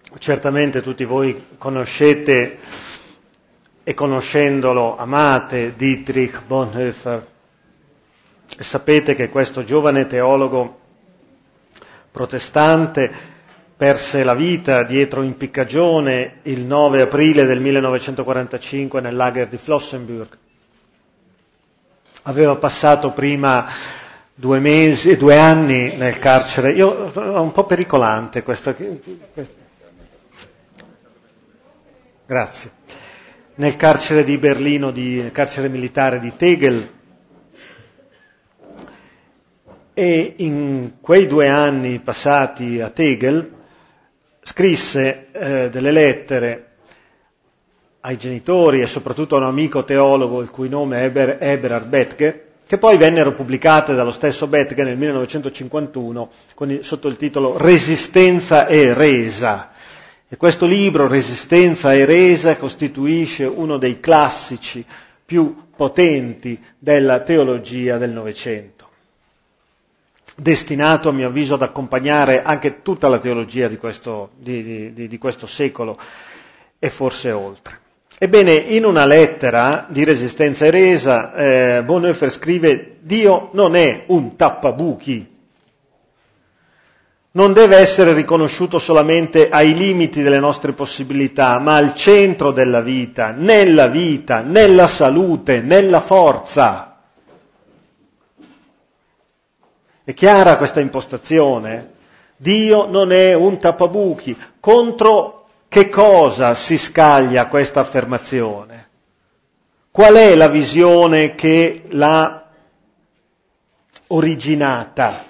Certamente tutti voi conoscete e conoscendolo amate Dietrich Bonhoeffer e sapete che questo giovane teologo protestante perse la vita dietro impiccagione il 9 aprile del 1945 nel lager di Flossenbürg. Aveva passato prima 2 anni nel carcere. Io è un po' pericolante questa. Grazie. Nel carcere di Berlino, nel carcere militare di Tegel. E in quei 2 anni passati a Tegel scrisse delle lettere ai genitori e soprattutto a un amico teologo il cui nome è Eberhard Bethge, che poi vennero pubblicate dallo stesso Bethge nel 1951 sotto il titolo Resistenza e resa. E questo libro, Resistenza e resa, costituisce uno dei classici più potenti della teologia del Novecento, destinato a mio avviso ad accompagnare anche tutta la teologia di questo secolo e forse oltre. Ebbene, in una lettera di Resistenza e resa, Bonhoeffer scrive: Dio non è un tappabuchi, non deve essere riconosciuto solamente ai limiti delle nostre possibilità, ma al centro della vita, nella salute, nella forza. È chiara questa impostazione? Dio non è un tappabuchi. Contro che cosa si scaglia questa affermazione? Qual è la visione che l'ha originata?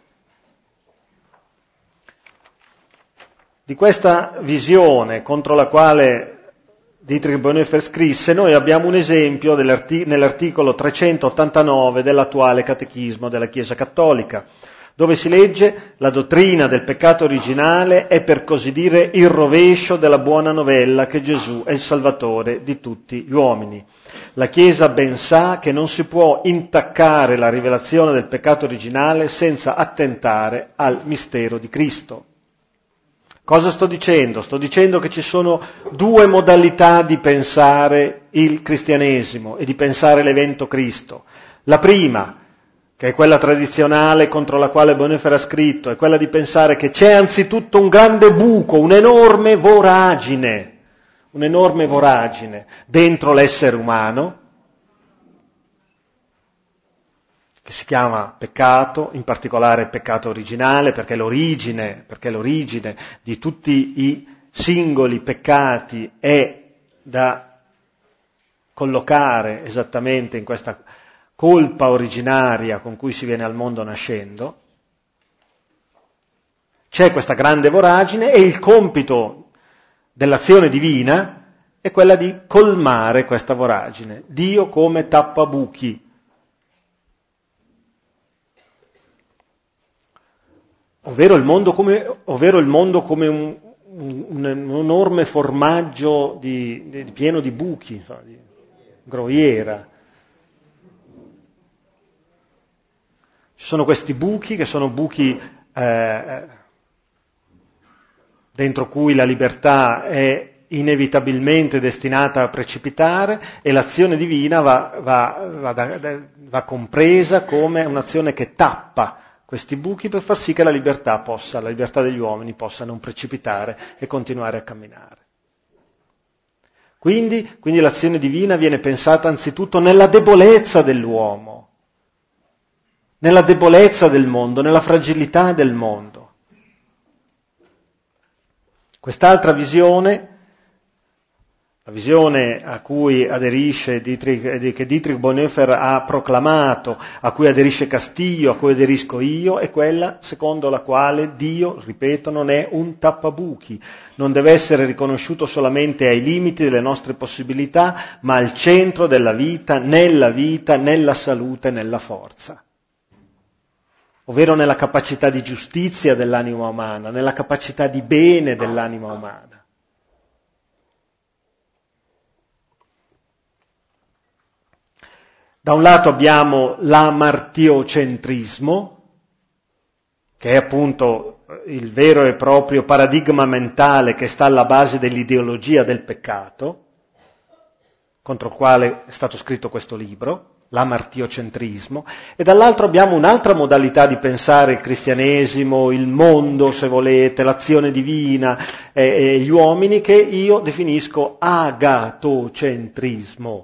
Di questa visione contro la quale Dietrich Bonhoeffer scrisse, noi abbiamo un esempio nell'articolo 389 dell'attuale Catechismo della Chiesa Cattolica, dove si legge: la dottrina del peccato originale è, per così dire, il rovescio della buona novella che Gesù è il Salvatore di tutti gli uomini. La Chiesa ben sa che non si può intaccare la rivelazione del peccato originale senza attentare al mistero di Cristo. Cosa sto dicendo? Sto dicendo che ci sono 2 modalità di pensare il cristianesimo e di pensare l'evento Cristo. La prima, che è quella tradizionale contro la quale Bonhoeffer ha scritto, è quella di pensare che c'è anzitutto un grande buco, un'enorme voragine dentro l'essere umano, che si chiama peccato, in particolare peccato originale, perché l'origine di tutti i singoli peccati è da collocare esattamente in questa colpa originaria con cui si viene al mondo nascendo. C'è questa grande voragine e il compito dell'azione divina è quella di colmare questa voragine. Dio come tappabuchi. Ovvero il mondo come un enorme formaggio pieno di buchi, di groviera. Ci sono questi buchi che sono buchi dentro cui la libertà è inevitabilmente destinata a precipitare e l'azione divina va compresa come un'azione che tappa questi buchi per far sì che la libertà degli uomini possa non precipitare e continuare a camminare. Quindi l'azione divina viene pensata anzitutto nella debolezza dell'uomo, nella debolezza del mondo, nella fragilità del mondo. Quest'altra visione, la visione a cui aderisce che Dietrich Bonhoeffer ha proclamato, a cui aderisce Castillo, a cui aderisco io, è quella secondo la quale Dio, ripeto, non è un tappabuchi, non deve essere riconosciuto solamente ai limiti delle nostre possibilità, ma al centro della vita, nella salute, nella forza. Ovvero nella capacità di giustizia dell'anima umana, nella capacità di bene dell'anima umana. Da un lato abbiamo l'amartiocentrismo, che è appunto il vero e proprio paradigma mentale che sta alla base dell'ideologia del peccato, contro il quale è stato scritto questo libro, l'amartiocentrismo, e dall'altro abbiamo un'altra modalità di pensare il cristianesimo, il mondo, se volete, l'azione divina e gli uomini, che io definisco agatocentrismo.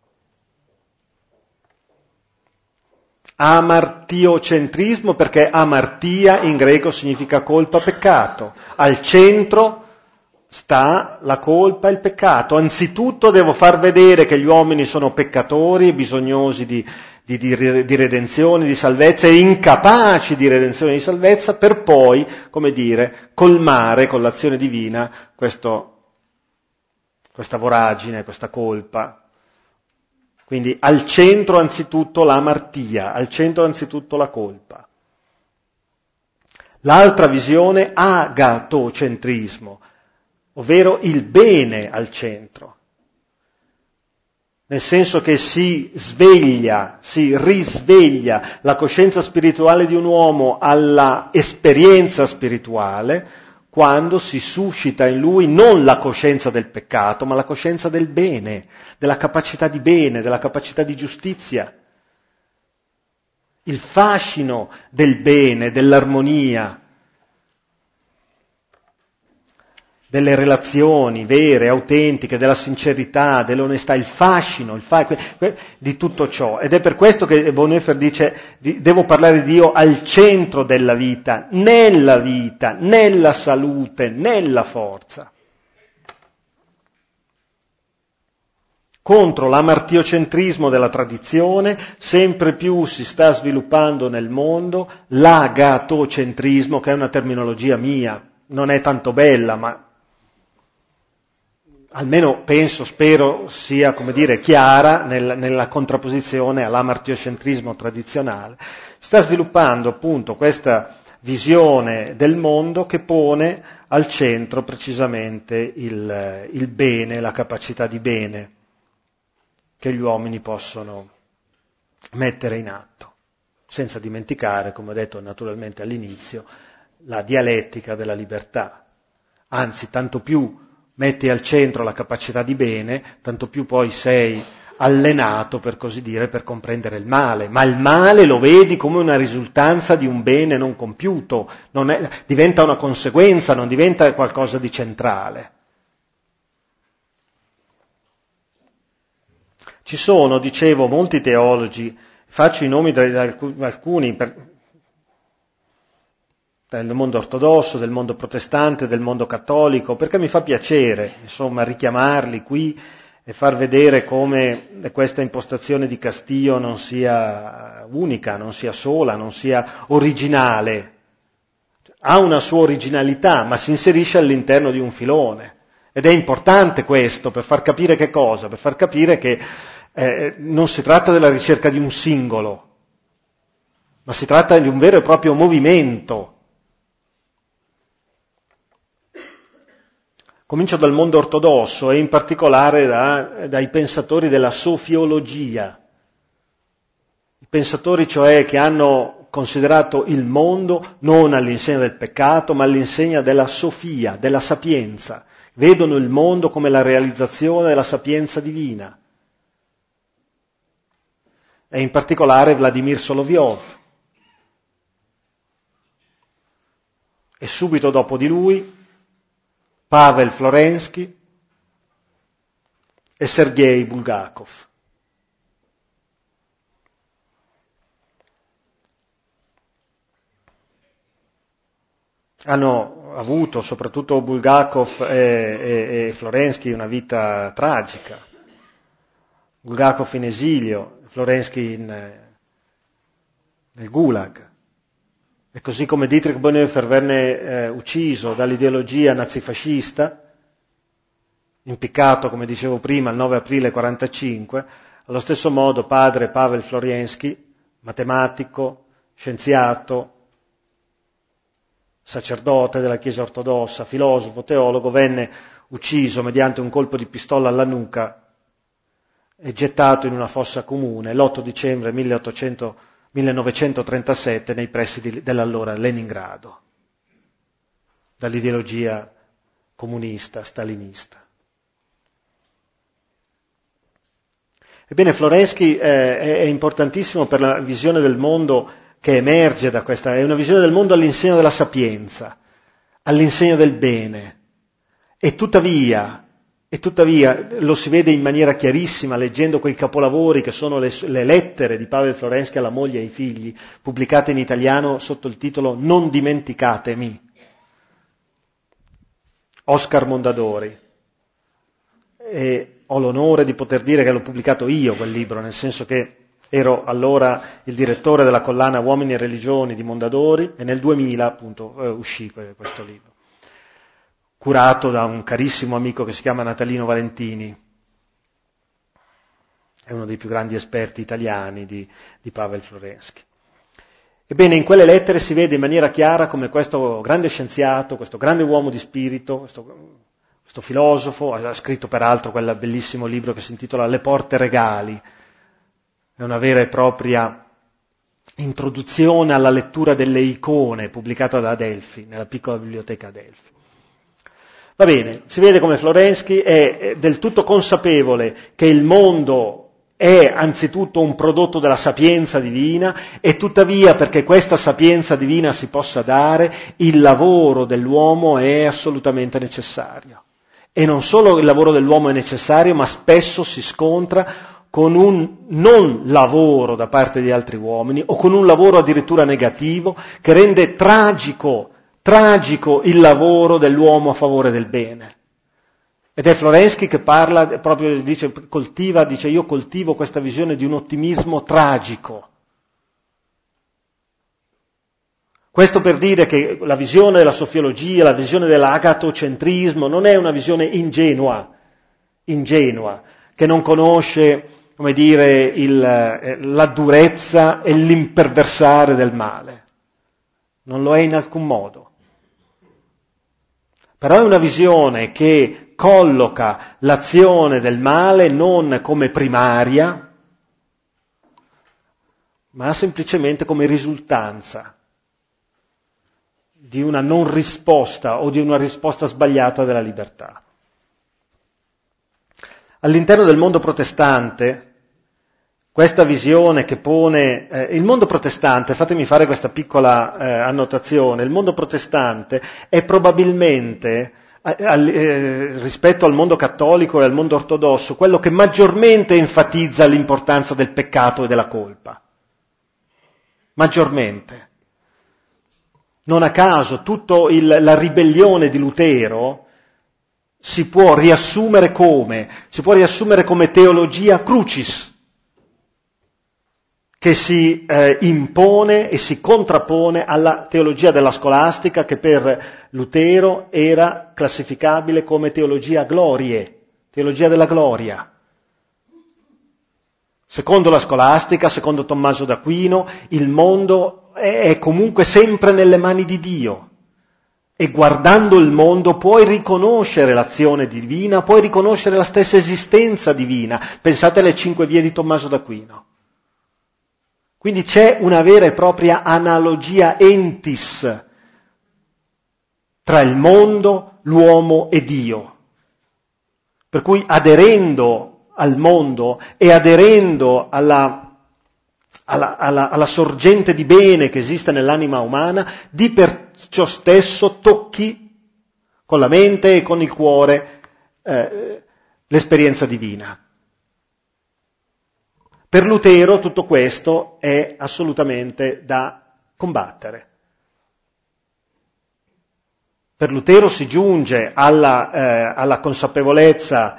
Amartiocentrismo perché amartia in greco significa colpa, peccato. Al centro sta la colpa e il peccato. Anzitutto devo far vedere che gli uomini sono peccatori, bisognosi di redenzione, di salvezza e incapaci di redenzione e di salvezza, per poi, come dire, colmare con l'azione divina questa voragine, questa colpa. Quindi al centro anzitutto l'amartia, al centro anzitutto la colpa. L'altra visione, agatocentrismo, ovvero il bene al centro, nel senso che si risveglia la coscienza spirituale di un uomo alla esperienza spirituale quando si suscita in lui non la coscienza del peccato, ma la coscienza del bene, della capacità di bene, della capacità di giustizia. Il fascino del bene, dell'armonia, delle relazioni vere, autentiche, della sincerità, dell'onestà, il fascino di tutto ciò. Ed è per questo che Bonhoeffer dice: devo parlare di Dio al centro della vita, nella salute, nella forza. Contro l'amartiocentrismo della tradizione, sempre più si sta sviluppando nel mondo l'agatocentrismo, che è una terminologia mia, non è tanto bella, ma almeno spero sia, chiara nella contrapposizione all'amartiocentrismo tradizionale. Sta sviluppando appunto questa visione del mondo che pone al centro precisamente il bene, la capacità di bene che gli uomini possono mettere in atto, senza dimenticare, come ho detto naturalmente all'inizio, la dialettica della libertà. Anzi, tanto più metti al centro la capacità di bene, tanto più poi sei allenato, per così dire, per comprendere il male. Ma il male lo vedi come una risultanza di un bene non compiuto, diventa una conseguenza, non diventa qualcosa di centrale. Ci sono, dicevo, molti teologi, faccio i nomi di alcuni, del mondo ortodosso, del mondo protestante, del mondo cattolico, perché mi fa piacere, richiamarli qui e far vedere come questa impostazione di Castillo non sia unica, non sia sola, non sia originale. Ha una sua originalità, ma si inserisce all'interno di un filone. Ed è importante questo, per far capire che cosa? Per far capire che non si tratta della ricerca di un singolo, ma si tratta di un vero e proprio movimento. Comincio dal mondo ortodosso e in particolare dai pensatori della sofiologia. I pensatori cioè che hanno considerato il mondo non all'insegna del peccato, ma all'insegna della sofia, della sapienza. Vedono il mondo come la realizzazione della sapienza divina. E in particolare Vladimir Solovyov. E subito dopo di lui Pavel Florensky e Sergei Bulgakov. Hanno avuto, soprattutto Bulgakov e Florensky, una vita tragica. Bulgakov in esilio, Florensky nel Gulag. E così come Dietrich Bonhoeffer venne ucciso dall'ideologia nazifascista, impiccato, come dicevo prima, il 9 aprile 1945, allo stesso modo padre Pavel Florensky, matematico, scienziato, sacerdote della Chiesa ortodossa, filosofo, teologo, venne ucciso mediante un colpo di pistola alla nuca e gettato in una fossa comune l'8 dicembre 1937 nei pressi dell'allora Leningrado. dall'ideologia comunista, stalinista. Ebbene, Florensky è importantissimo per la visione del mondo che emerge da questa, è una visione del mondo all'insegna della sapienza, all'insegna del bene, e tuttavia lo si vede in maniera chiarissima leggendo quei capolavori che sono le lettere di Pavel Florensky alla moglie e ai figli, pubblicate in italiano sotto il titolo Non dimenticatemi. Oscar Mondadori. E ho l'onore di poter dire che l'ho pubblicato io quel libro, nel senso che ero allora il direttore della collana Uomini e Religioni di Mondadori e nel 2000 appunto uscì questo libro, curato da un carissimo amico che si chiama Natalino Valentini, è uno dei più grandi esperti italiani di Pavel Florensky. Ebbene, in quelle lettere si vede in maniera chiara come questo grande scienziato, questo grande uomo di spirito, questo filosofo, ha scritto peraltro quel bellissimo libro che si intitola Le porte regali, è una vera e propria introduzione alla lettura delle icone pubblicata da Adelphi, nella piccola biblioteca Adelphi. Va bene, si vede come Florensky è del tutto consapevole che il mondo è anzitutto un prodotto della sapienza divina e tuttavia perché questa sapienza divina si possa dare, il lavoro dell'uomo è assolutamente necessario. E non solo il lavoro dell'uomo è necessario, ma spesso si scontra con un non lavoro da parte di altri uomini o con un lavoro addirittura negativo che rende tragico il lavoro dell'uomo a favore del bene. Ed è Florensky che parla, proprio dice io coltivo questa visione di un ottimismo tragico. Questo per dire che la visione della sofiologia, la visione dell'agatocentrismo non è una visione ingenua, che non conosce, come dire, la durezza e l'imperversare del male. Non lo è in alcun modo. Però è una visione che colloca l'azione del male non come primaria, ma semplicemente come risultanza di una non risposta o di una risposta sbagliata della libertà. All'interno del mondo protestante, questa visione che pone il mondo protestante, fatemi fare questa piccola annotazione, il mondo protestante è probabilmente, rispetto al mondo cattolico e al mondo ortodosso, quello che maggiormente enfatizza l'importanza del peccato e della colpa. Maggiormente. Non a caso, la ribellione di Lutero si può riassumere come teologia crucis, che si impone e si contrappone alla teologia della scolastica che per Lutero era classificabile come teologia della gloria. Secondo la scolastica, secondo Tommaso d'Aquino, il mondo è comunque sempre nelle mani di Dio e guardando il mondo puoi riconoscere l'azione divina, puoi riconoscere la stessa esistenza divina. Pensate alle 5 vie di Tommaso d'Aquino. Quindi c'è una vera e propria analogia entis tra il mondo, l'uomo e Dio. Per cui aderendo al mondo e aderendo alla sorgente di bene che esiste nell'anima umana, di per ciò stesso tocchi con la mente e con il cuore l'esperienza divina. Per Lutero tutto questo è assolutamente da combattere. Per Lutero si giunge alla consapevolezza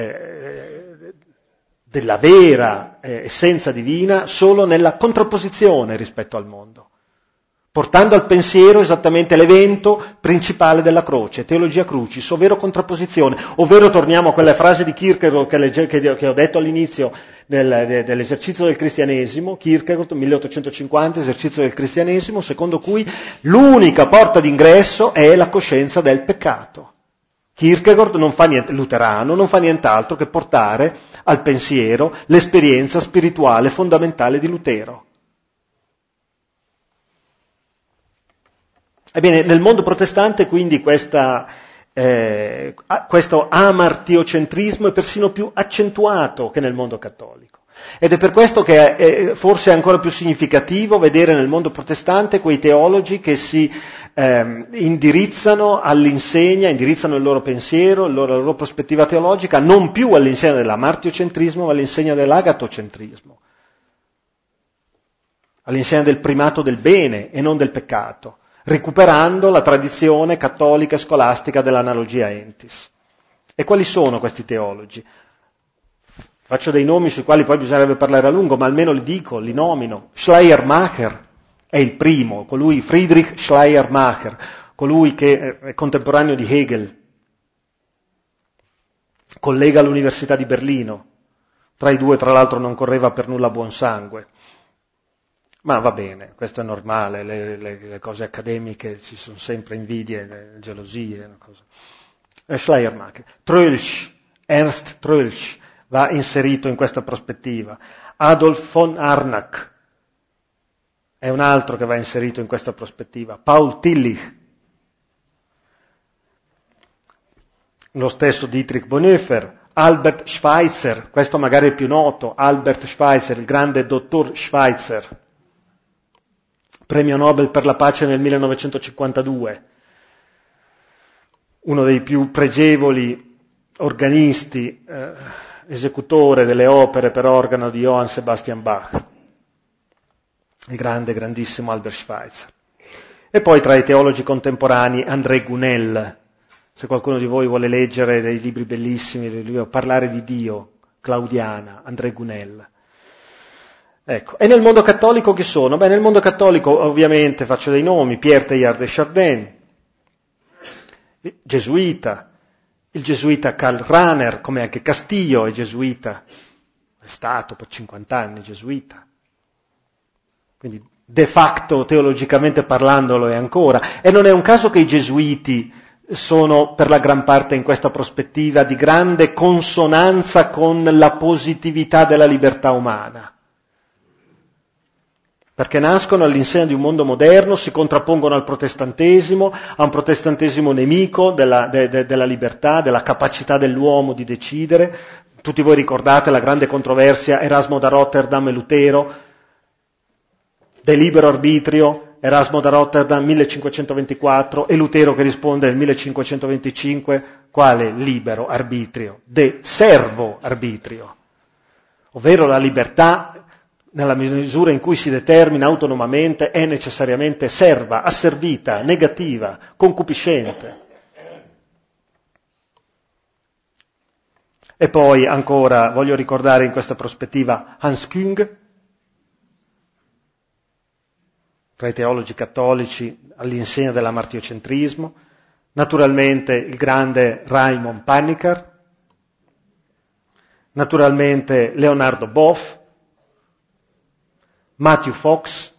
della vera essenza divina solo nella contrapposizione rispetto al mondo, portando al pensiero esattamente l'evento principale della croce, teologia crucis, ovvero contrapposizione, ovvero torniamo a quella frase di Kierkegaard che ho detto all'inizio dell'esercizio del cristianesimo, Kierkegaard 1850, esercizio del cristianesimo, secondo cui l'unica porta d'ingresso è la coscienza del peccato. Kierkegaard luterano, non fa nient'altro che portare al pensiero l'esperienza spirituale fondamentale di Lutero. Ebbene, nel mondo protestante quindi questo amartiocentrismo è persino più accentuato che nel mondo cattolico. Ed è per questo che è forse ancora più significativo vedere nel mondo protestante quei teologi che si indirizzano all'insegna, indirizzano il loro pensiero, la loro prospettiva teologica, non più all'insegna dell'amartiocentrismo, ma all'insegna dell'agatocentrismo, all'insegna del primato del bene e non del peccato, recuperando la tradizione cattolica e scolastica dell'analogia entis. E quali sono questi teologi? Faccio dei nomi sui quali poi bisognerebbe parlare a lungo, ma almeno li dico, li nomino. Schleiermacher è il primo, colui Friedrich Schleiermacher, colui che è contemporaneo di Hegel, collega all'Università di Berlino. Tra i due, tra l'altro, non correva per nulla buon sangue. Ma va bene, questo è normale, le cose accademiche ci sono sempre invidie, gelosie. Schleiermacher. Troeltsch, Ernst Troeltsch, va inserito in questa prospettiva. Adolf von Arnach è un altro che va inserito in questa prospettiva. Paul Tillich, lo stesso Dietrich Bonhoeffer, Albert Schweitzer, questo magari è più noto, Albert Schweitzer, il grande dottor Schweitzer, premio Nobel per la pace nel 1952, uno dei più pregevoli organisti, esecutore delle opere per organo di Johann Sebastian Bach, il grandissimo Albert Schweitzer. E poi tra i teologi contemporanei André Gunel, se qualcuno di voi vuole leggere dei libri bellissimi, parlare di Dio, Claudiana, André Gunel. Ecco. E nel mondo cattolico chi sono? Beh, nel mondo cattolico ovviamente faccio dei nomi, Pierre Teilhard de Chardin, gesuita, il gesuita Karl Rahner, come anche Castillo è gesuita, è stato per 50 anni gesuita, quindi de facto, teologicamente parlando, lo è ancora. E non è un caso che i gesuiti sono per la gran parte in questa prospettiva di grande consonanza con la positività della libertà umana, perché nascono all'insegna di un mondo moderno, si contrappongono al protestantesimo, a un protestantesimo nemico della libertà, della capacità dell'uomo di decidere. Tutti voi ricordate la grande controversia Erasmo da Rotterdam e Lutero, del libero arbitrio, Erasmo da Rotterdam 1524 e Lutero che risponde nel 1525, quale libero arbitrio? De servo arbitrio, ovvero la libertà nella misura in cui si determina autonomamente, è necessariamente serva, asservita, negativa, concupiscente. E poi ancora voglio ricordare in questa prospettiva Hans Küng, tra i teologi cattolici all'insegna dell'amartiocentrismo, naturalmente il grande Raimund Panikkar, naturalmente Leonardo Boff, Matthew Fox,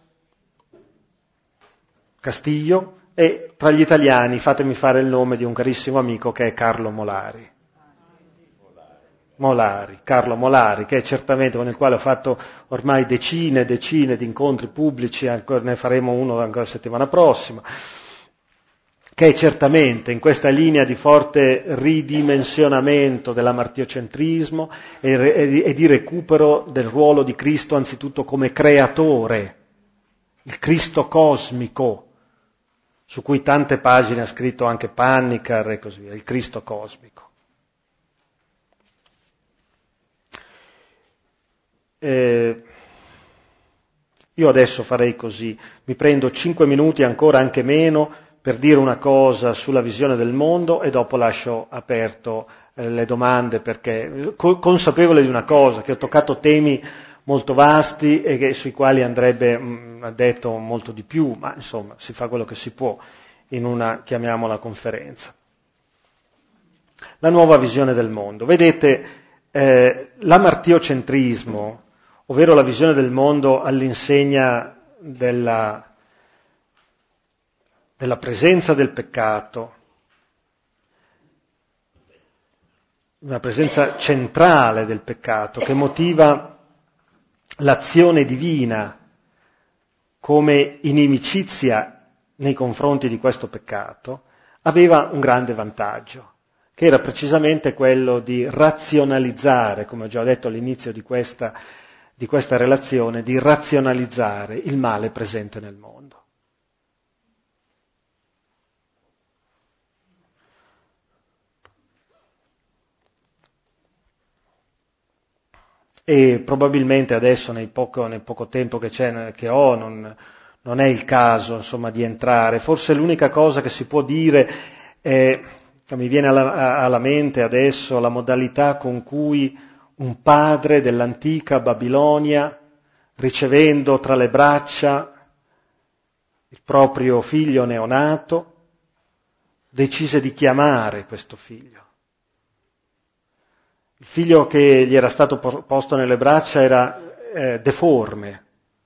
Castillo e tra gli italiani fatemi fare il nome di un carissimo amico che è Carlo Molari. Carlo Molari, che è certamente con il quale ho fatto ormai decine di incontri pubblici, ancora ne faremo uno ancora la settimana prossima, che è certamente in questa linea di forte ridimensionamento dell'amartiocentrismo e di recupero del ruolo di Cristo anzitutto come creatore, il Cristo cosmico, su cui tante pagine ha scritto anche Panikkar e così via, il Cristo cosmico. Io adesso farei così, mi prendo 5 minuti, ancora anche meno, per dire una cosa sulla visione del mondo e dopo lascio aperto le domande, perché consapevole di una cosa, che ho toccato temi molto vasti e sui quali andrebbe detto molto di più, ma insomma si fa quello che si può in una, chiamiamola, conferenza. La nuova visione del mondo. Vedete, l'amartiocentrismo, ovvero la visione del mondo all'insegna della presenza del peccato, una presenza centrale del peccato che motiva l'azione divina come inimicizia nei confronti di questo peccato aveva un grande vantaggio, che era precisamente quello di razionalizzare, come ho già detto all'inizio di questa relazione, di razionalizzare il male presente nel mondo. E probabilmente adesso nel poco tempo che ho non è il caso, insomma, di entrare. Forse l'unica cosa che si può dire è, mi viene alla mente adesso, la modalità con cui un padre dell'antica Babilonia, ricevendo tra le braccia il proprio figlio neonato, decise di chiamare questo figlio. Il figlio che gli era stato posto nelle braccia era deforme.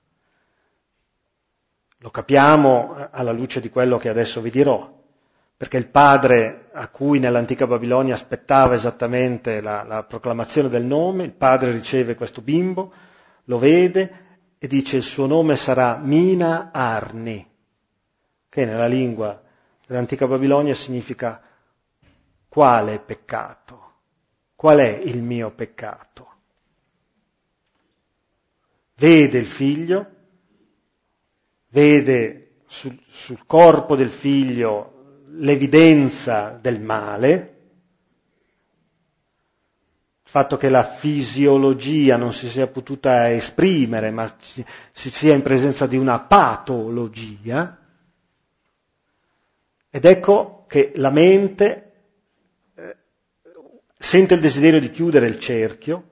Lo capiamo alla luce di quello che adesso vi dirò, perché il padre a cui nell'antica Babilonia aspettava esattamente la proclamazione del nome, il padre riceve questo bimbo, lo vede e dice il suo nome sarà Mina Arni, che nella lingua dell'antica Babilonia significa quale peccato. Qual è il mio peccato? Vede il figlio, vede sul corpo del figlio l'evidenza del male, il fatto che la fisiologia non si sia potuta esprimere, ma si sia in presenza di una patologia, ed ecco che la mente sente il desiderio di chiudere il cerchio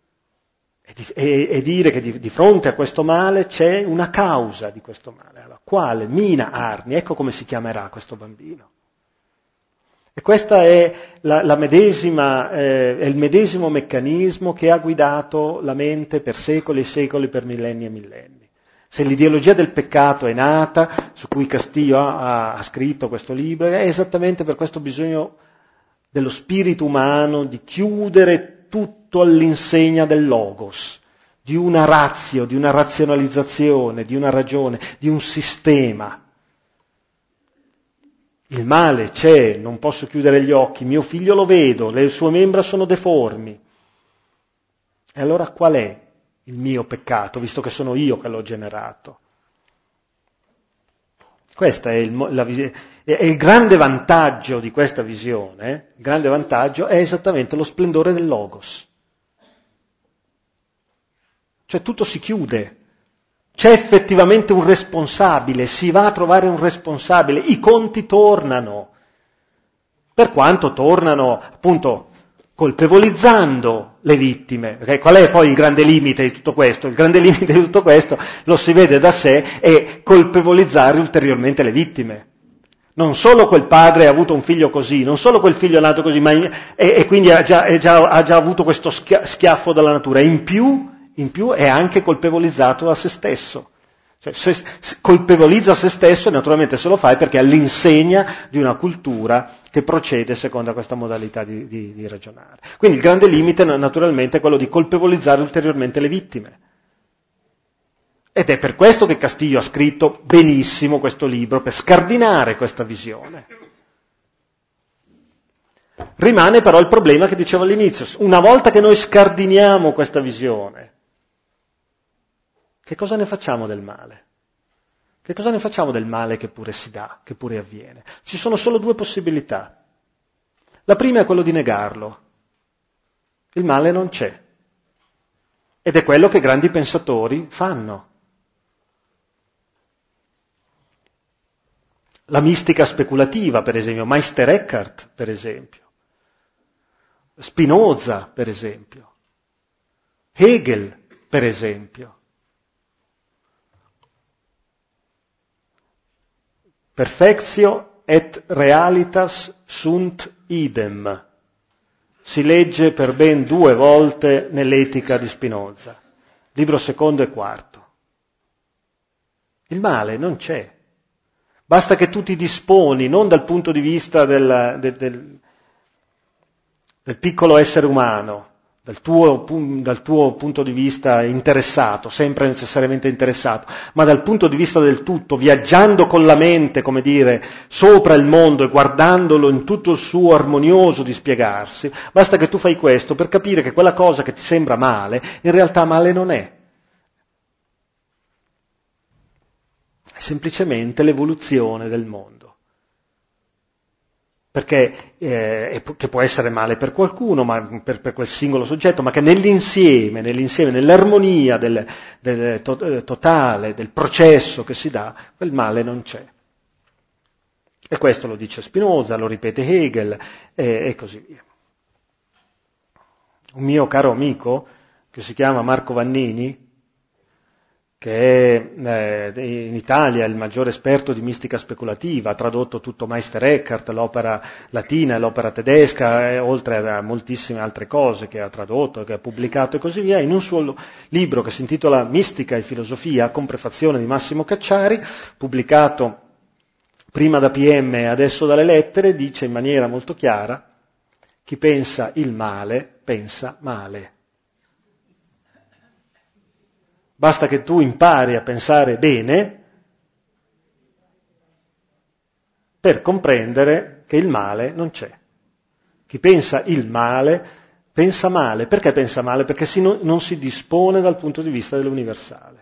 e dire che di fronte a questo male c'è una causa di questo male. Allora, quale? Mina Arni, ecco come si chiamerà questo bambino. E questa è è il medesimo meccanismo che ha guidato la mente per secoli e secoli, per millenni e millenni. Se l'ideologia del peccato è nata, su cui Castillo ha scritto questo libro, è esattamente per questo bisogno dello spirito umano di chiudere tutto all'insegna del logos, di una ratio, di una razionalizzazione, di una ragione, di un sistema. Il male c'è, non posso chiudere gli occhi, mio figlio lo vedo, le sue membra sono deformi. E allora qual è il mio peccato, visto che sono io che l'ho generato? Questo è il grande vantaggio di questa visione, il grande vantaggio è esattamente lo splendore del logos. Cioè tutto si chiude, c'è effettivamente un responsabile, si va a trovare un responsabile, i conti tornano, per quanto tornano appunto colpevolizzando le vittime. Qual è poi il grande limite di tutto questo? Il grande limite di tutto questo, lo si vede da sé, è colpevolizzare ulteriormente le vittime. Non solo quel padre ha avuto un figlio così, non solo quel figlio è nato così, e quindi ha già avuto questo schiaffo dalla natura, in più è anche colpevolizzato a se stesso. Cioè, se colpevolizza se stesso e naturalmente se lo fa è perché è all'insegna di una cultura che procede secondo questa modalità di ragionare. Quindi il grande limite naturalmente è quello di colpevolizzare ulteriormente le vittime. Ed è per questo che Castillo ha scritto benissimo questo libro, per scardinare questa visione. Rimane però il problema che dicevo all'inizio, una volta che noi scardiniamo questa visione, che cosa ne facciamo del male? Che cosa ne facciamo del male che pure si dà, che pure avviene? Ci sono solo due possibilità. La prima è quello di negarlo. Il male non c'è. Ed è quello che grandi pensatori fanno. La mistica speculativa, per esempio, Meister Eckhart, per esempio, Spinoza, per esempio, Hegel, per esempio. Perfectio et realitas sunt idem. Si legge per ben 2 volte nell'Etica di Spinoza, libro 2 e 4. Il male non c'è. Basta che tu ti disponi, non dal punto di vista del piccolo essere umano, dal tuo punto di vista interessato, sempre necessariamente interessato, ma dal punto di vista del tutto, viaggiando con la mente, come dire, sopra il mondo e guardandolo in tutto il suo armonioso dispiegarsi, basta che tu fai questo per capire che quella cosa che ti sembra male, in realtà male non è. È semplicemente l'evoluzione del mondo. Perché che può essere male per qualcuno, ma per quel singolo soggetto, ma che nell'insieme, nell'armonia totale del processo che si dà, quel male non c'è. E questo lo dice Spinoza, lo ripete Hegel e così via. Un mio caro amico, che si chiama Marco Vannini, che è in Italia il maggiore esperto di mistica speculativa, ha tradotto tutto Meister Eckhart, l'opera latina e l'opera tedesca, oltre a moltissime altre cose che ha tradotto, che ha pubblicato e così via, in un suo libro che si intitola Mistica e filosofia, con prefazione di Massimo Cacciari, pubblicato prima da PM e adesso dalle Lettere, dice in maniera molto chiara: chi pensa il male, pensa male. Basta che tu impari a pensare bene per comprendere che il male non c'è. Chi pensa il male, pensa male. Perché pensa male? Perché non si dispone dal punto di vista dell'universale.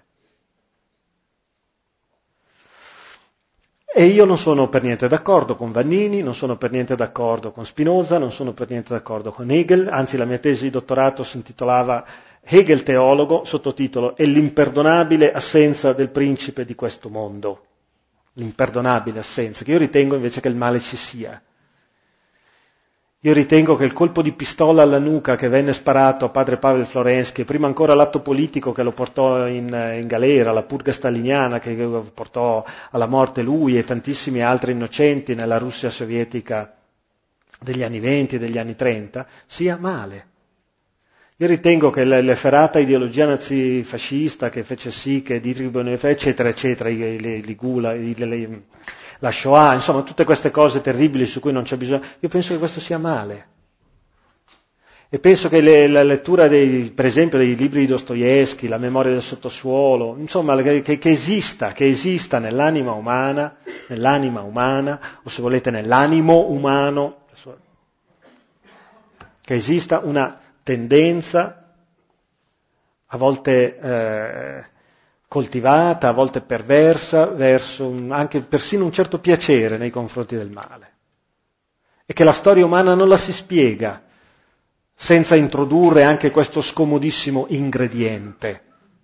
E io non sono per niente d'accordo con Vannini, non sono per niente d'accordo con Spinoza, non sono per niente d'accordo con Hegel, anzi la mia tesi di dottorato si intitolava Hegel teologo, sottotitolo «E l'imperdonabile assenza del principe di questo mondo». L'imperdonabile assenza, che io ritengo invece che il male ci sia. Io ritengo che il colpo di pistola alla nuca che venne sparato a padre Pavel Florensky, e prima ancora l'atto politico che lo portò in galera, la purga staliniana che portò alla morte lui e tantissimi altri innocenti nella Russia sovietica degli anni 20 e degli anni 30, sia male. Io ritengo che l'efferata ideologia nazifascista che fece sì che Dietrich Bonhoeffer, eccetera, eccetera, la Shoah, insomma tutte queste cose terribili su cui non c'è bisogno, io penso che questo sia male. E penso che la lettura, per esempio, dei libri di Dostoevsky, La memoria del sottosuolo, insomma, che esista nell'anima umana, o se volete nell'animo umano, che esista una tendenza, a volte coltivata, a volte perversa, verso anche persino un certo piacere nei confronti del male. E che la storia umana non la si spiega senza introdurre anche questo scomodissimo ingrediente.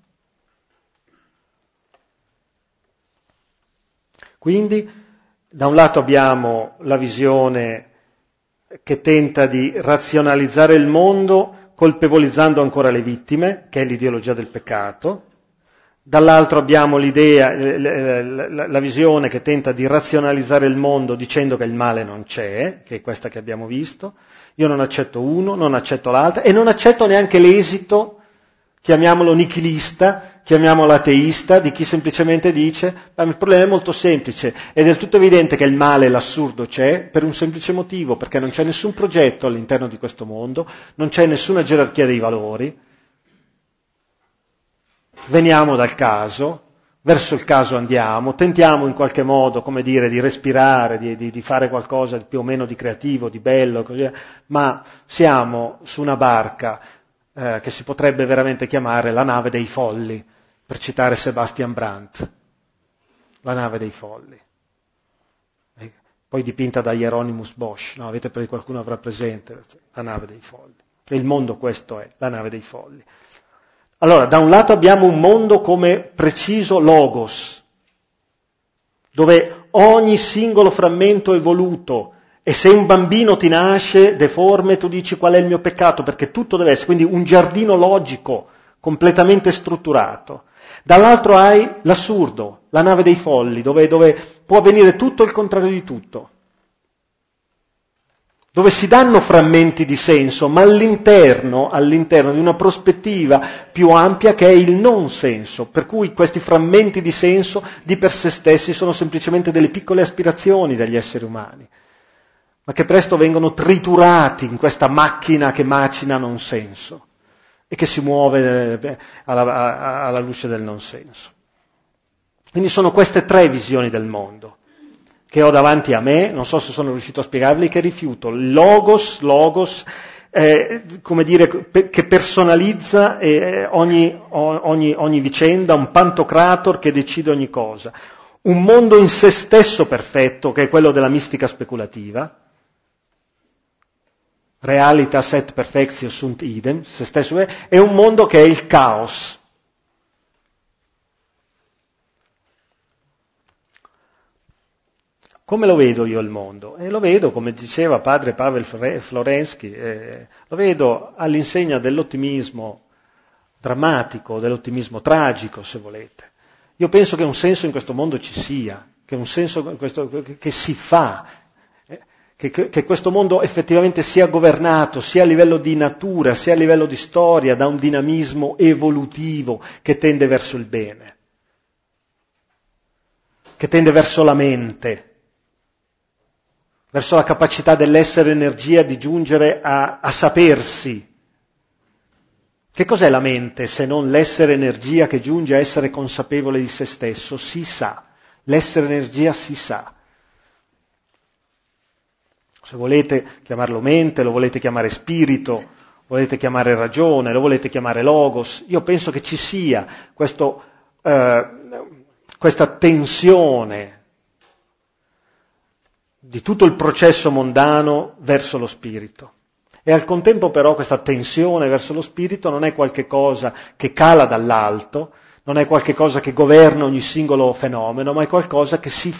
Quindi, da un lato abbiamo la visione che tenta di razionalizzare il mondo colpevolizzando ancora le vittime, che è l'ideologia del peccato. Dall'altro abbiamo l'idea, la visione che tenta di razionalizzare il mondo dicendo che il male non c'è, che è questa che abbiamo visto. Io non accetto uno, non accetto l'altro e non accetto neanche l'esito, chiamiamolo nichilista, chiamiamolo ateista, di chi semplicemente dice ma il problema è molto semplice, è del tutto evidente che il male, l'assurdo c'è per un semplice motivo, perché non c'è nessun progetto all'interno di questo mondo, non c'è nessuna gerarchia dei valori, veniamo dal caso, verso il caso andiamo, tentiamo in qualche modo, come dire, di respirare, di fare qualcosa più o meno di creativo, di bello, così, ma siamo su una barca che si potrebbe veramente chiamare la nave dei folli, per citare Sebastian Brandt, la nave dei folli. Poi dipinta da Hieronymus Bosch, no? Avete per qualcuno avrà presente la nave dei folli. E il mondo questo è, la nave dei folli. Allora, da un lato abbiamo un mondo come preciso logos, dove ogni singolo frammento è voluto, e se un bambino ti nasce deforme, tu dici qual è il mio peccato, perché tutto deve essere, quindi un giardino logico, completamente strutturato. Dall'altro hai l'assurdo, la nave dei folli, dove può avvenire tutto il contrario di tutto. Dove si danno frammenti di senso, ma all'interno di una prospettiva più ampia che è il non senso, per cui questi frammenti di senso di per sé stessi sono semplicemente delle piccole aspirazioni degli esseri umani, ma che presto vengono triturati in questa macchina che macina non senso. e che si muove alla luce del non senso. Quindi sono queste tre visioni del mondo che ho davanti a me, non so se sono riuscito a spiegarvi, che rifiuto. Logos, come dire, che personalizza ogni vicenda, un pantocrator che decide ogni cosa. Un mondo in se stesso perfetto, che è quello della mistica speculativa, realitas et perfectio sunt idem, se stesso è un mondo che è il caos. Come lo vedo io il mondo? Lo vedo, come diceva padre Pavel Florensky, lo vedo all'insegna dell'ottimismo drammatico, dell'ottimismo tragico, se volete. Io penso che un senso in questo mondo ci sia, che un senso che si fa, che questo mondo effettivamente sia governato, sia a livello di natura, sia a livello di storia, da un dinamismo evolutivo che tende verso il bene, che tende verso la mente, verso la capacità dell'essere energia di giungere a sapersi. Che cos'è la mente se non l'essere energia che giunge a essere consapevole di se stesso? Si sa. L'essere energia si sa. Se volete chiamarlo mente, lo volete chiamare spirito, lo volete chiamare ragione, lo volete chiamare logos, io penso che ci sia questa tensione di tutto il processo mondano verso lo spirito. E al contempo però questa tensione verso lo spirito non è qualche cosa che cala dall'alto, non è qualche cosa che governa ogni singolo fenomeno, ma è qualcosa che si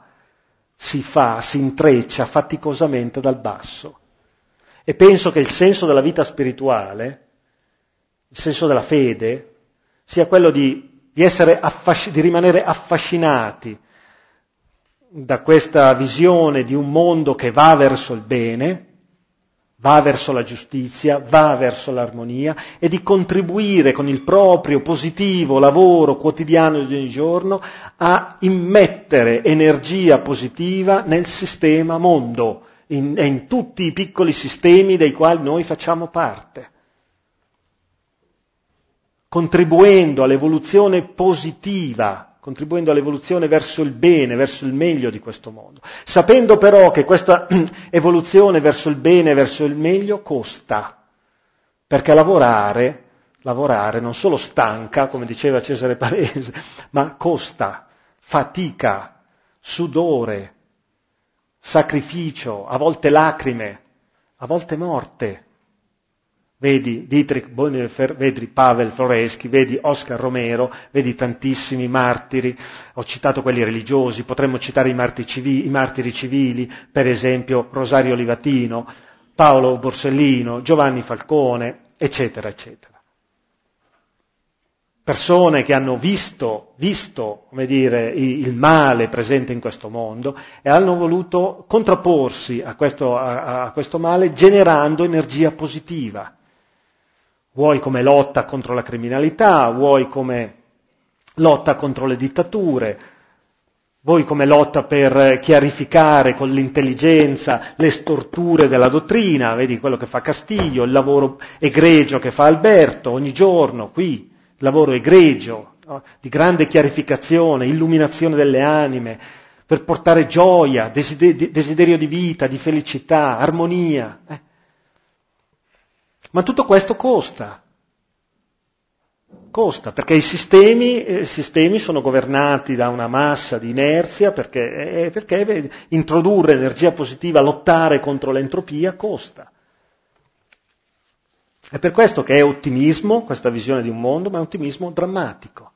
intreccia faticosamente dal basso. E penso che il senso della vita spirituale, il senso della fede, sia quello di rimanere affascinati da questa visione di un mondo che va verso il bene, va verso la giustizia, va verso l'armonia e di contribuire con il proprio positivo lavoro quotidiano di ogni giorno a immettere energia positiva nel sistema mondo e in tutti i piccoli sistemi dei quali noi facciamo parte, contribuendo all'evoluzione positiva, contribuendo all'evoluzione verso il bene, verso il meglio di questo mondo. Sapendo però che questa evoluzione verso il bene, verso il meglio, costa. Perché lavorare non solo stanca, come diceva Cesare Pavese, ma costa, fatica, sudore, sacrificio, a volte lacrime, a volte morte. Vedi Dietrich Bonhoeffer, vedi Pavel Florensky, vedi Oscar Romero, vedi tantissimi martiri, ho citato quelli religiosi, potremmo citare i martiri civili, per esempio Rosario Livatino, Paolo Borsellino, Giovanni Falcone, eccetera, eccetera. Persone che hanno visto, come dire, il male presente in questo mondo e hanno voluto contrapporsi a questo male generando energia positiva. Vuoi come lotta contro la criminalità, vuoi come lotta contro le dittature, vuoi come lotta per chiarificare con l'intelligenza le storture della dottrina, vedi quello che fa Castiglio, il lavoro egregio che fa Alberto ogni giorno qui, il lavoro egregio, no? Di grande chiarificazione, illuminazione delle anime, per portare gioia, desiderio di vita, di felicità, armonia. Ma tutto questo costa, perché i sistemi sono governati da una massa di inerzia, perché introdurre energia positiva, lottare contro l'entropia costa. È per questo che è ottimismo, questa visione di un mondo, ma è ottimismo drammatico,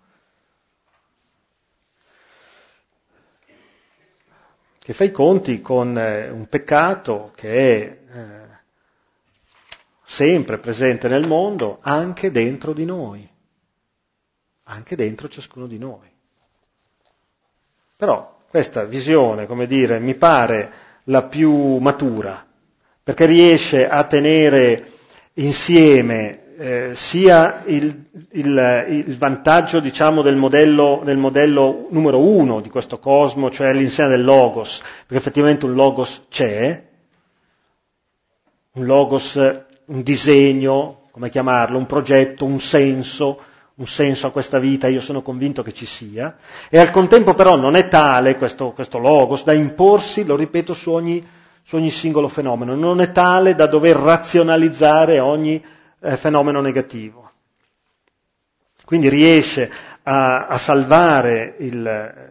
che fa i conti con un peccato che è sempre presente nel mondo, anche dentro di noi, anche dentro ciascuno di noi. Però questa visione, come dire, mi pare la più matura, perché riesce a tenere insieme sia il vantaggio, diciamo, del modello numero uno di questo cosmo, cioè l'insegna del logos, perché effettivamente un logos c'è, un logos, un disegno, come chiamarlo, un progetto, un senso a questa vita, io sono convinto che ci sia, e al contempo però non è tale questo logos da imporsi, lo ripeto, su ogni singolo fenomeno, non è tale da dover razionalizzare ogni fenomeno negativo. Quindi riesce a salvare il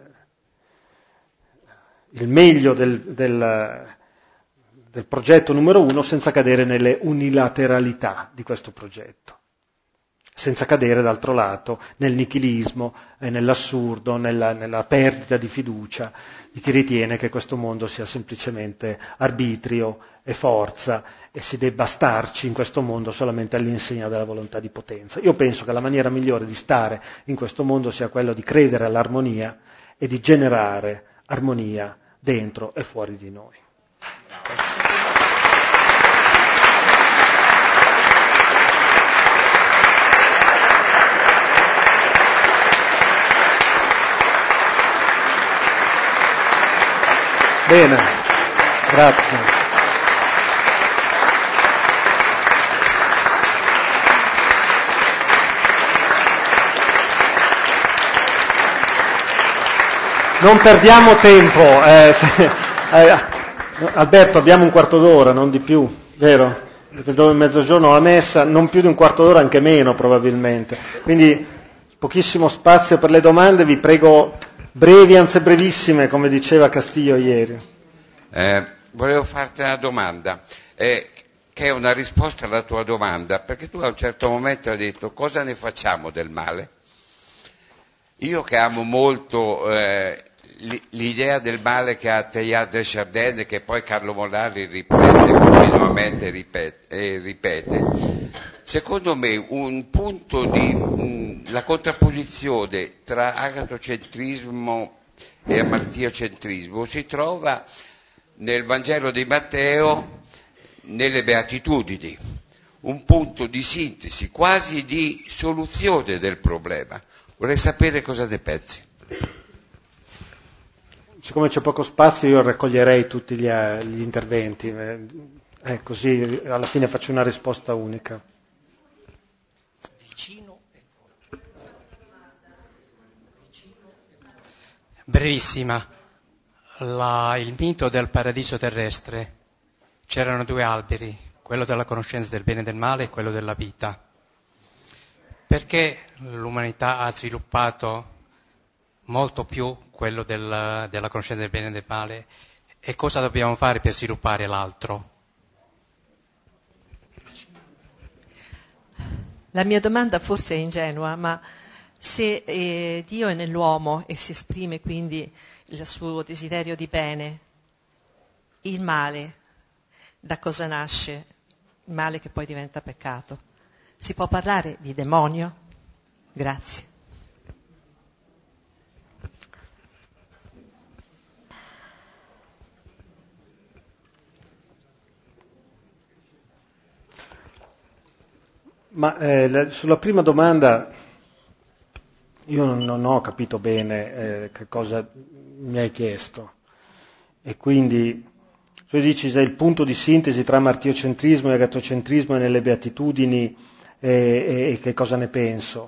meglio del progetto numero 1 senza cadere nelle unilateralità di questo progetto, senza cadere d'altro lato nel nichilismo e nell'assurdo, nella perdita di fiducia di chi ritiene che questo mondo sia semplicemente arbitrio e forza e si debba starci in questo mondo solamente all'insegna della volontà di potenza. Io penso che la maniera migliore di stare in questo mondo sia quello di credere all'armonia e di generare armonia dentro e fuori di noi. Bene, grazie. Non perdiamo tempo. Alberto, abbiamo un quarto d'ora, non di più, vero? Dopo mezzogiorno la messa, non più di un quarto d'ora, anche meno probabilmente. Quindi pochissimo spazio per le domande, vi prego brevi, anzi brevissime, come diceva Castillo ieri. Volevo farti una domanda, che è una risposta alla tua domanda, perché tu a un certo momento hai detto cosa ne facciamo del male? Io che amo molto l'idea del male che ha Teilhard de Chardin, che poi Carlo Mollari ripete continuamente, ripete. Secondo me un punto la contrapposizione tra agatocentrismo e amartiocentrismo si trova nel Vangelo di Matteo, nelle Beatitudini, un punto di sintesi, quasi di soluzione del problema. Vorrei sapere cosa ne pensi. Siccome c'è poco spazio io raccoglierei tutti gli interventi, così alla fine faccio una risposta unica. Brevissima. Il mito del paradiso terrestre. C'erano due alberi, quello della conoscenza del bene e del male e quello della vita. Perché l'umanità ha sviluppato molto più quello della conoscenza del bene e del male, e cosa dobbiamo fare per sviluppare l'altro? La mia domanda forse è ingenua, ma se Dio è nell'uomo e si esprime quindi il suo desiderio di bene, il male da cosa nasce? Il male che poi diventa peccato. Si può parlare di demonio? Grazie. Ma sulla prima domanda io non ho capito bene che cosa mi hai chiesto, e quindi tu dici se il punto di sintesi tra martiocentrismo e agatocentrismo è nelle beatitudini e che cosa ne penso.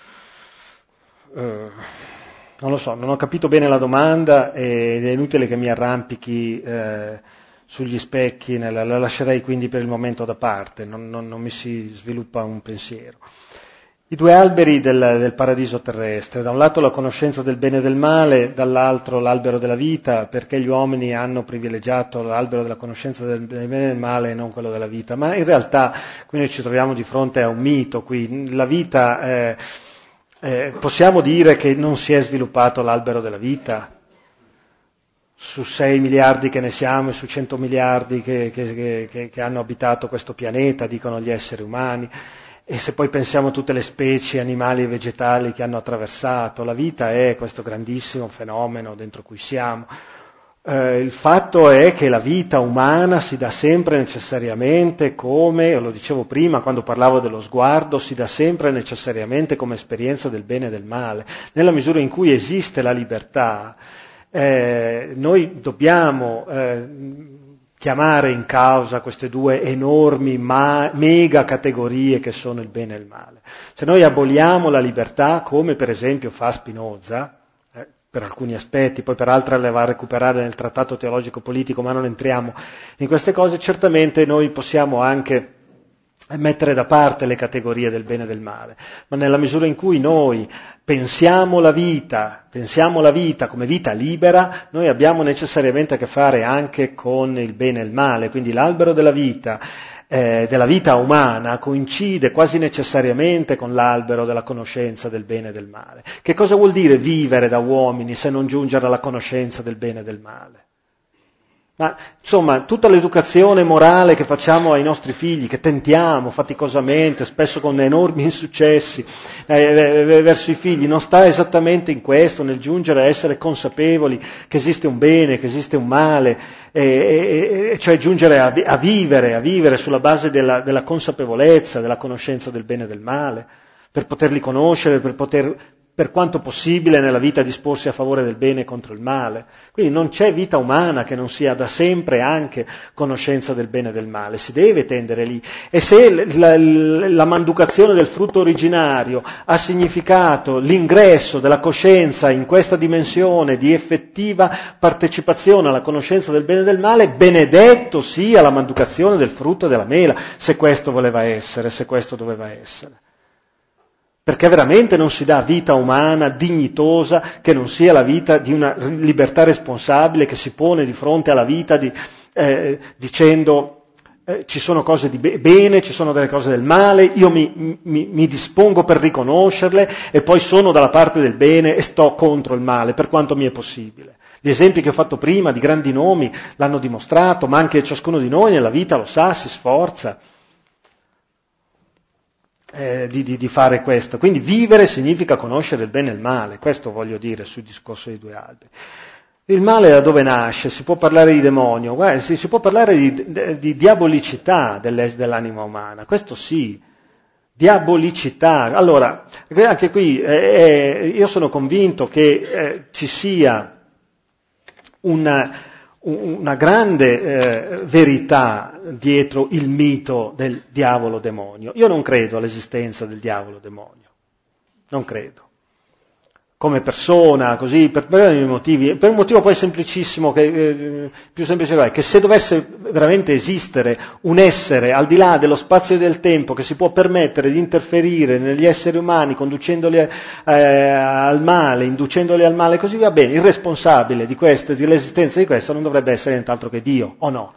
Non lo so, non ho capito bene la domanda ed è inutile che mi arrampichi sugli specchi, la lascerei quindi per il momento da parte, non mi si sviluppa un pensiero. I due alberi del paradiso terrestre, da un lato la conoscenza del bene e del male, dall'altro l'albero della vita, perché gli uomini hanno privilegiato l'albero della conoscenza del bene e del male e non quello della vita, ma in realtà qui noi ci troviamo di fronte a un mito, qui la vita, possiamo dire che non si è sviluppato l'albero della vita? Su 6 miliardi che ne siamo e su 100 miliardi che hanno abitato questo pianeta, dicono gli esseri umani, e se poi pensiamo a tutte le specie animali e vegetali che hanno attraversato, la vita è questo grandissimo fenomeno dentro cui siamo. Il fatto è che la vita umana si dà sempre necessariamente come, lo dicevo prima quando parlavo dello sguardo, si dà sempre necessariamente come esperienza del bene e del male. Nella misura in cui esiste la libertà, noi dobbiamo chiamare in causa queste due enormi mega categorie che sono il bene e il male. Se noi aboliamo la libertà, come per esempio fa Spinoza, per alcuni aspetti, poi per altri le va a recuperare nel trattato teologico politico, ma non entriamo in queste cose, certamente noi possiamo anche mettere da parte le categorie del bene e del male, ma nella misura in cui noi pensiamo la vita come vita libera, noi abbiamo necessariamente a che fare anche con il bene e il male, quindi l'albero della vita umana coincide quasi necessariamente con l'albero della conoscenza del bene e del male. Che cosa vuol dire vivere da uomini se non giungere alla conoscenza del bene e del male? Ma insomma, tutta l'educazione morale che facciamo ai nostri figli, che tentiamo faticosamente, spesso con enormi insuccessi, verso i figli, non sta esattamente in questo, nel giungere a essere consapevoli che esiste un bene, che esiste un male, cioè giungere a vivere sulla base della consapevolezza, della conoscenza del bene e del male, per poterli conoscere, per poter, per quanto possibile nella vita, disporsi a favore del bene contro il male. Quindi non c'è vita umana che non sia da sempre anche conoscenza del bene e del male, si deve tendere lì. E se la manducazione del frutto originario ha significato l'ingresso della coscienza in questa dimensione di effettiva partecipazione alla conoscenza del bene e del male, benedetto sia la manducazione del frutto e della mela, se questo voleva essere, se questo doveva essere. Perché veramente non si dà vita umana dignitosa che non sia la vita di una libertà responsabile che si pone di fronte alla vita dicendo ci sono cose di bene, ci sono delle cose del male, io mi dispongo per riconoscerle e poi sono dalla parte del bene e sto contro il male per quanto mi è possibile. Gli esempi che ho fatto prima di grandi nomi l'hanno dimostrato, ma anche ciascuno di noi nella vita lo sa, si sforza di fare questo. Quindi vivere significa conoscere il bene e il male, questo voglio dire sul discorso dei due alberi. Il male da dove nasce? Si può parlare di demonio, si può parlare di diabolicità dell'anima umana, questo sì, diabolicità. Allora, anche qui io sono convinto che ci sia una grande verità dietro il mito del diavolo demonio. Io non credo all'esistenza del diavolo demonio, non credo. Come persona, così, per vari motivi, per un motivo poi semplicissimo, più semplice che se dovesse veramente esistere un essere al di là dello spazio e del tempo che si può permettere di interferire negli esseri umani, conducendoli al male, inducendoli al male, così va bene, il responsabile di questo, dell'esistenza di questo non dovrebbe essere nient'altro che Dio, o no?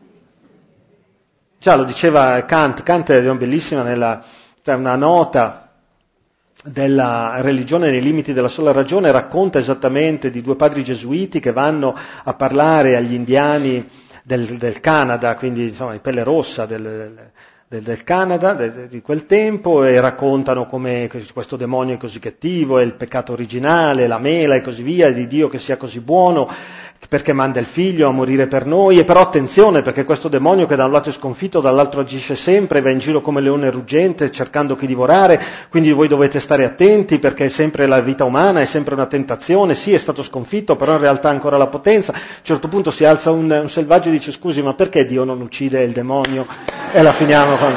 Già lo diceva Kant è bellissima una nota della religione nei limiti della sola ragione, racconta esattamente di due padri gesuiti che vanno a parlare agli indiani del Canada, quindi insomma di pelle rossa del Canada di quel tempo, e raccontano come questo demonio è così cattivo, è il peccato originale, la mela e così via, di Dio che sia così buono perché manda il figlio a morire per noi, e però attenzione perché questo demonio che da un lato è sconfitto, dall'altro agisce sempre, va in giro come leone ruggente cercando chi divorare, quindi voi dovete stare attenti perché è sempre la vita umana, è sempre una tentazione, sì è stato sconfitto però in realtà ha ancora la potenza. A un certo punto si alza un selvaggio e dice scusi ma perché Dio non uccide il demonio e la finiamo con...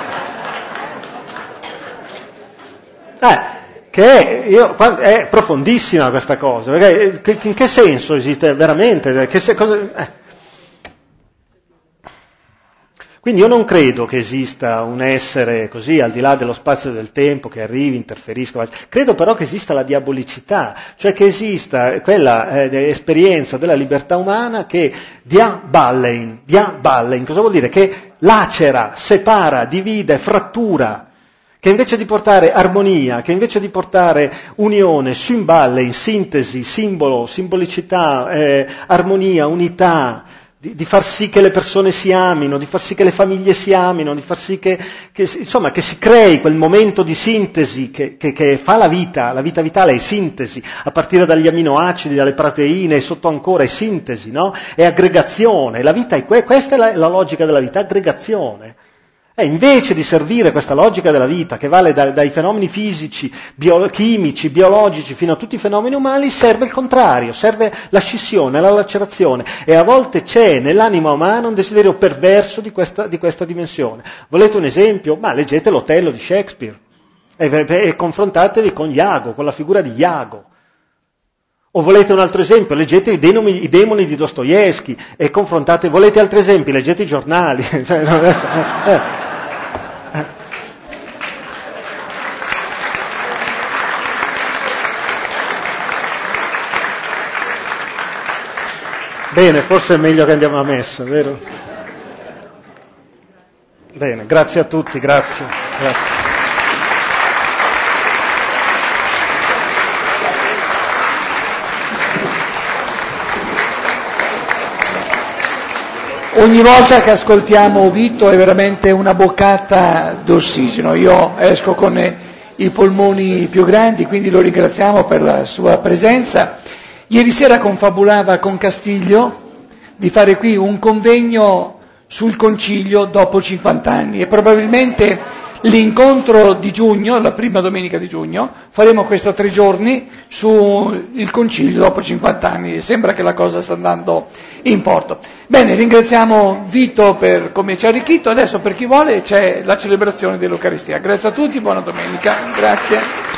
è profondissima questa cosa, perché in che senso esiste veramente? Quindi io non credo che esista un essere così al di là dello spazio e del tempo che arrivi, interferisca, credo però che esista la diabolicità, cioè che esista quella esperienza della libertà umana che diaballein, cosa vuol dire? Che lacera, separa, divide, frattura, che invece di portare armonia, che invece di portare unione, in sintesi, simbolo, simbolicità, armonia, unità, di far sì che le persone si amino, di far sì che le famiglie si amino, di far sì che si crei quel momento di sintesi che fa la vita vitale è sintesi, a partire dagli aminoacidi, dalle proteine, e sotto ancora è sintesi, no? È aggregazione, la vita è questa è la logica della vita, aggregazione. Invece di servire questa logica della vita, che vale dai fenomeni fisici, chimici, biologici, fino a tutti i fenomeni umani, serve il contrario, serve la scissione, la lacerazione. E a volte c'è nell'anima umana un desiderio perverso di questa dimensione. Volete un esempio? Leggete l'Otello di Shakespeare e confrontatevi con Iago, con la figura di Iago. O volete un altro esempio? Leggete i demoni di Dostoevsky e confrontate. Volete altri esempi? Leggete i giornali. Bene, forse è meglio che andiamo a messa, vero? Bene, grazie a tutti, grazie. Ogni volta che ascoltiamo Vito è veramente una boccata d'ossigeno. Io esco con i polmoni più grandi, quindi lo ringraziamo per la sua presenza. Ieri sera confabulava con Castiglio di fare qui un convegno sul concilio dopo 50 anni e probabilmente l'incontro di giugno, la prima domenica di giugno, faremo questo 3 giorni sul concilio dopo 50 anni. Sembra che la cosa sta andando in porto. Bene, ringraziamo Vito per come ci ha arricchito. Adesso per chi vuole c'è la celebrazione dell'Eucaristia. Grazie a tutti, buona domenica. Grazie.